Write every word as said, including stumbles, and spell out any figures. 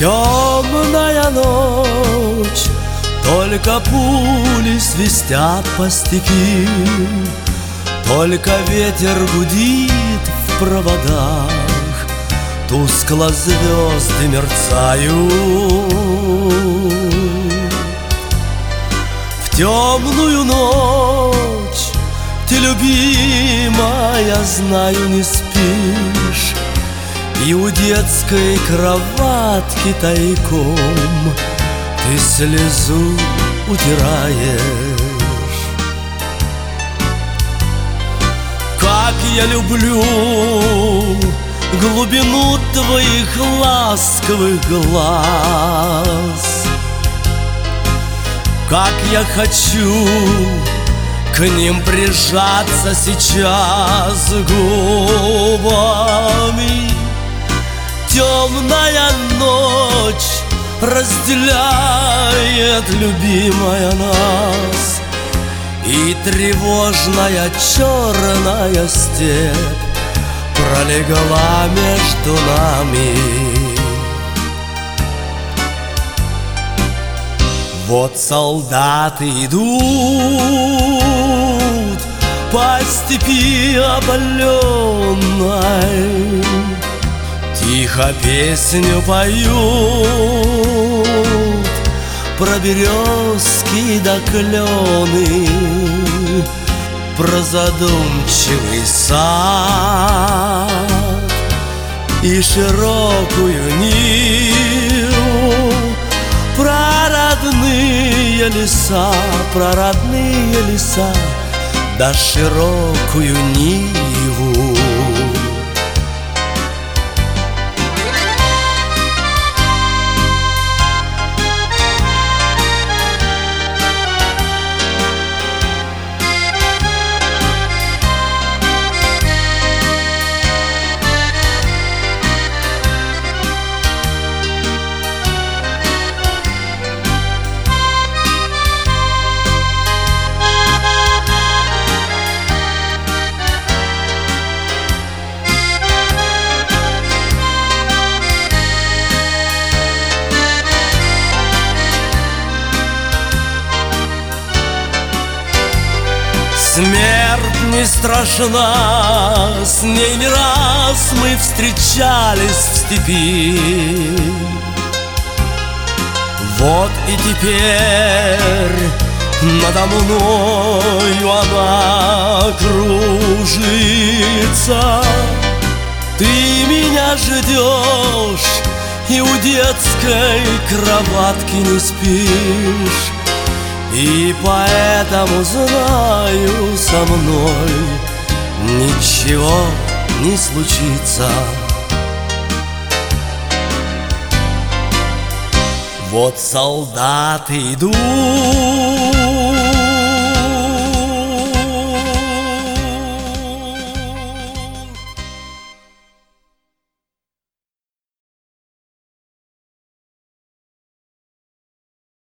Темная ночь, только пули свистят по степи, только ветер гудит в проводах, тускло звезды мерцают. В темную ночь ты, любимая, знаю, не спишь, и у детской кроватки тайком ты слезу утираешь. Как я люблю глубину твоих ласковых глаз, как я хочу к ним прижаться сейчас губами. Темная ночь разделяет, любимая, нас, и тревожная черная степь пролегла между нами. Вот солдаты идут по степи оболенной, тихо песню поют про березки да клены, про задумчивый сад и широкую Ниву, про родные леса, про родные леса да широкую Ниву. Смерть не страшна, с ней не раз мы встречались в степи. Вот и теперь надо мною она кружится. Ты меня ждешь и у детской кроватки не спишь, и поэтому знаю, со мной ничего не случится. Вот солдаты идут